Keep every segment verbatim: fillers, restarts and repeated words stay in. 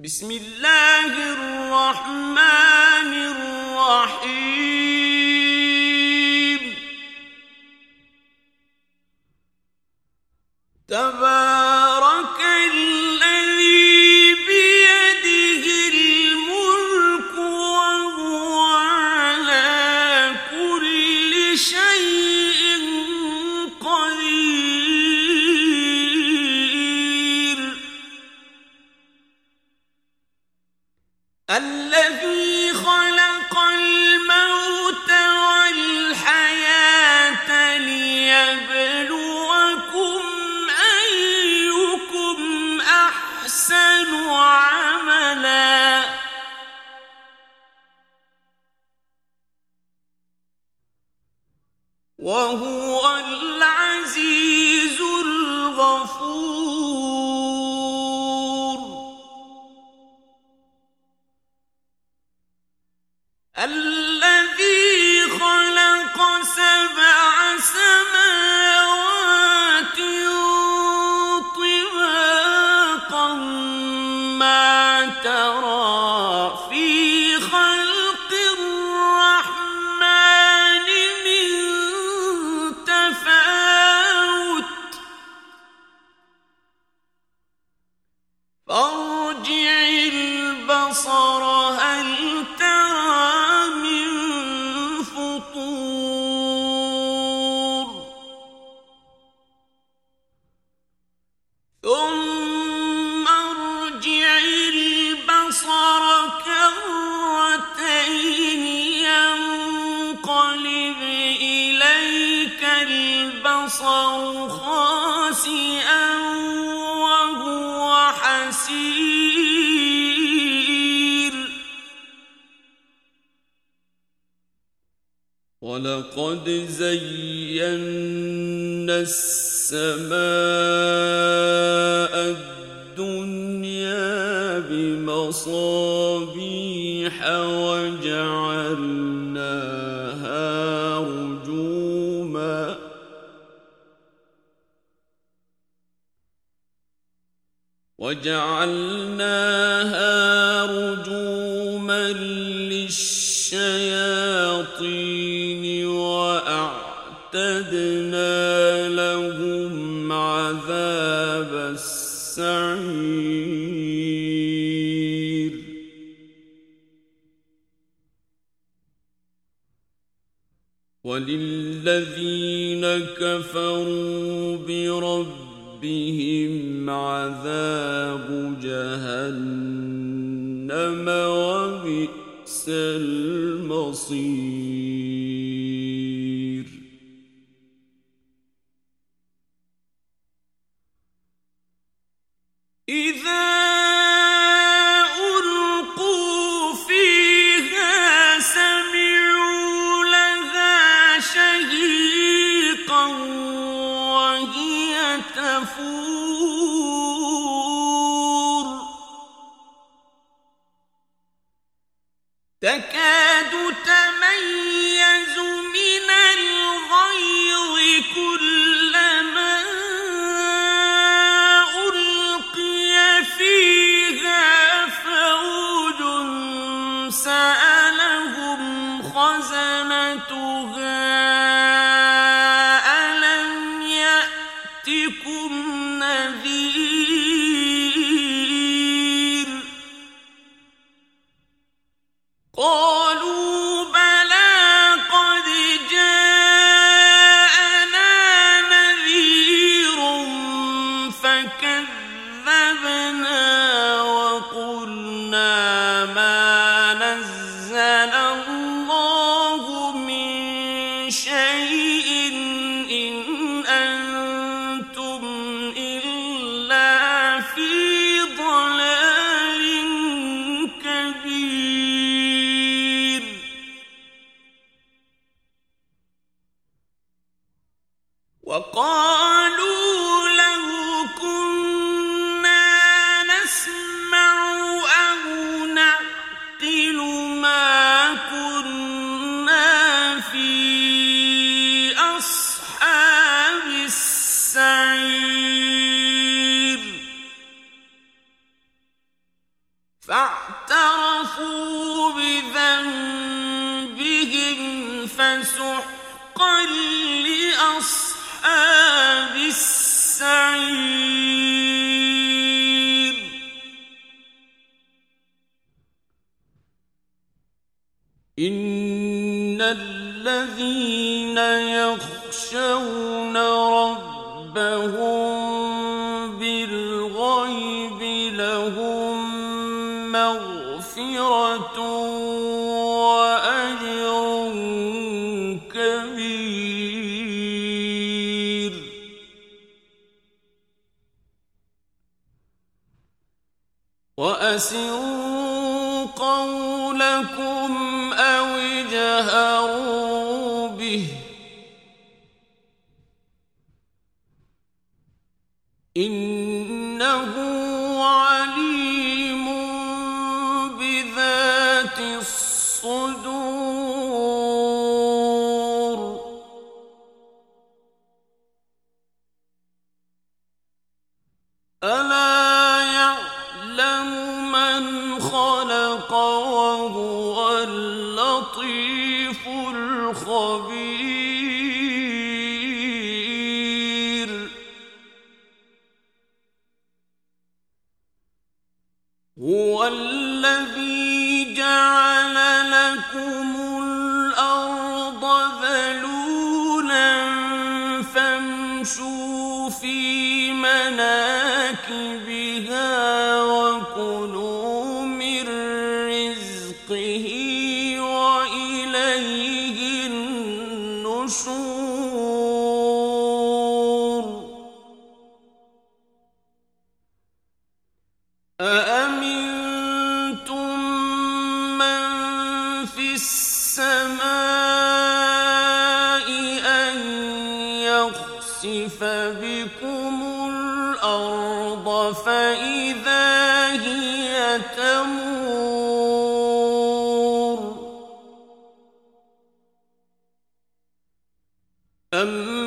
بسم الله الرحمن الرحيم تبارك الذي بيده الملك وهو على كل شيء قدير الذي خلق الموت والحياة ليبلوكم أيكم أحسن عملا وهو العزيز الغفور الذي خلق سبع سماوات طباقا ما ترى في خلق الرحمن من تفاوت فارجع البصر هل ترى من فطور ثم ارجع البصر كرتين ينقلب إليك البصر خاسئا وهو حسير ولقد زينا السماء الدنيا بمصابيح وجعلناها رجوما وجعلناها رجوما للشياطين وأعتدنا لهم عذاب السعير وللذين كفروا بربهم عذاب جهنم وبئس المصير إذا ألقوا فيها سمعوا لها شهيقا وهي تفور تكاد تميز من الغيظ كلما ألقي فيها فوج سألهم خزنتها ألم يأتكم نذير قالوا فاعترفوا بذنبهم فسحقا لأصحاب السعير. إن الذين يخشون ربهم بالغيب لهم مغفرة وأجر كبير. وأسروا قولكم أو اجهروا به إنه عليم بذات الصدور. ألا يعلم من خلق وهو اللطيف الخبير. هو الذي جعل لكم الأرض ذلولا فامشوا في مناكبها وكلوا من رزقه وإليه النشور. أأمنتم من في السماء أن يخسف بكم الأرض فإذا هي تمور. أم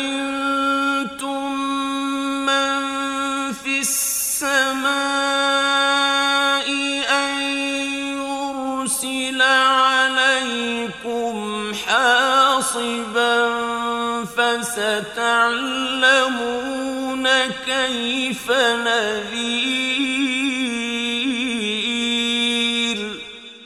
أمنتم من في السماء أن يرسل عليكم حاصبا فستعلمون كيف نذير.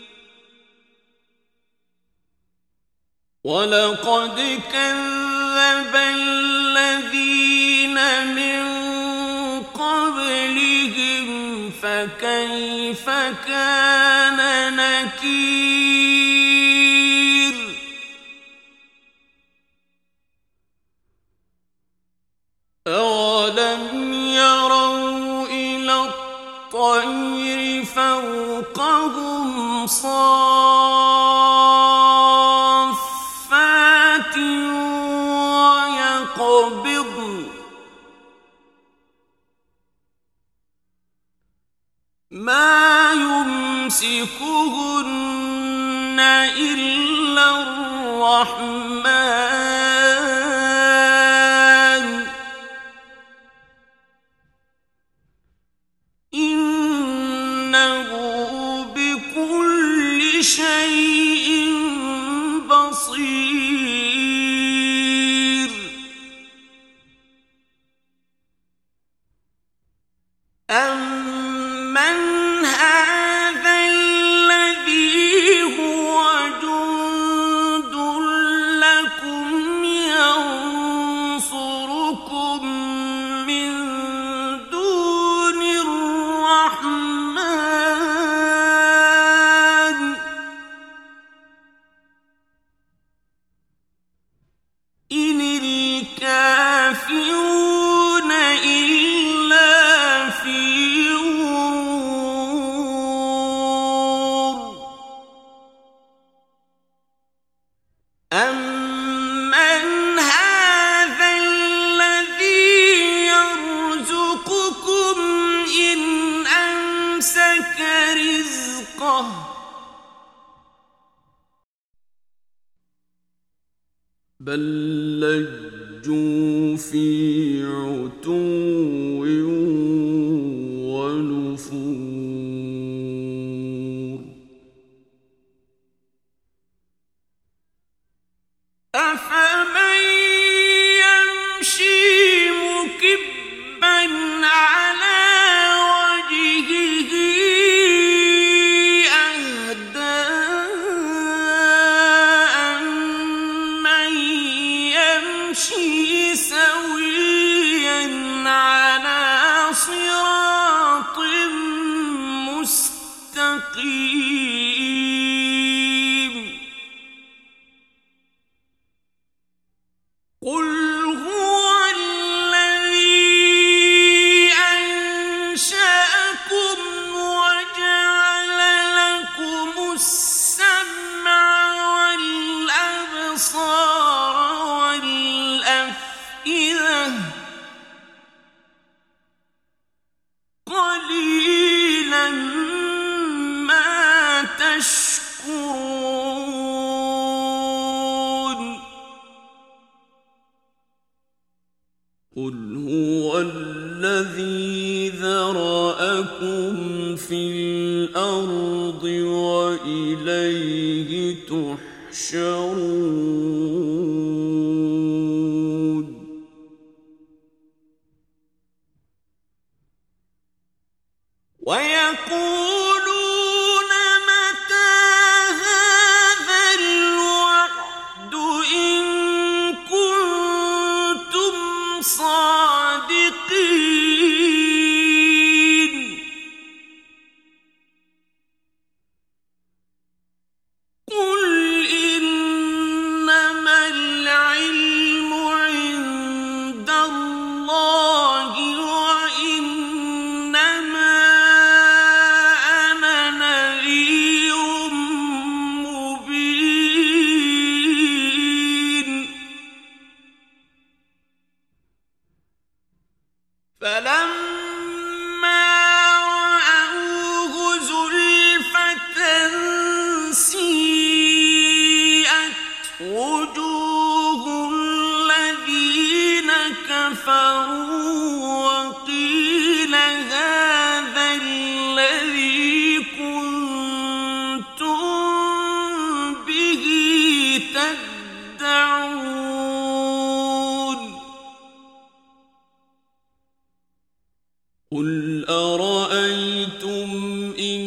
ولقد كذب الذين من قبلهم فكيف كان نكير. أولم يروا إلى الطير فوقهم صافات ويقبضن ما يمسكهن إلا الرحمن إنه بكل شيء بصير. أمن هذا الذي هو جند لكم ينصركم من دون الرحمن إن الكافرون إلا في غرور. أمن هذا الذي يرزقكم إن أمسك رزقه بل لجوا في عتو ونفور. مستقيم قل هو الذي أنشأكم وجعل لكم السمع والأبصار والأفئدة قليلا ما تشكرون قل هو الذي ذرأكم في الأرض وإليه تحشرون ويقولون متى هذا الوعد إن كنتم صادقين قل إنما العلم عند الله وإنما أنا نذير مبين فلما رأوه زلفة سيئت وجوه الذين كفروا وقيل هذا الذي كنتم به تدعون قل أرأيتم إن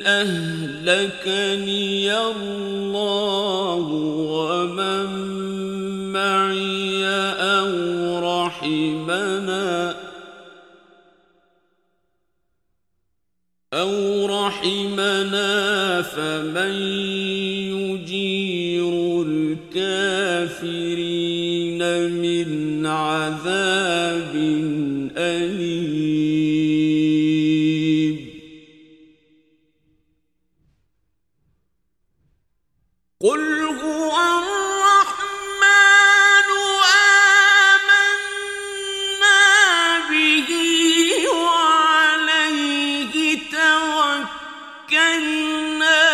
أهلكني الله ومن معي أو رحمنا أو رحمنا فمن يجير الكافرين من عذاب أليم قل هو الرحمن آمنا به وعليه توكلنا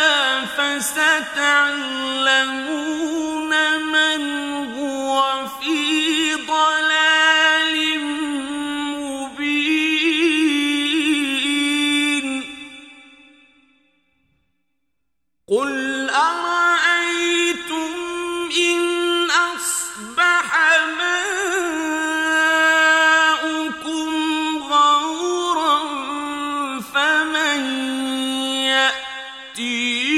فستعلمون من هو في ضلال مبين قل أرأيتم إن أصبح ماؤكم غورا فمن يأتي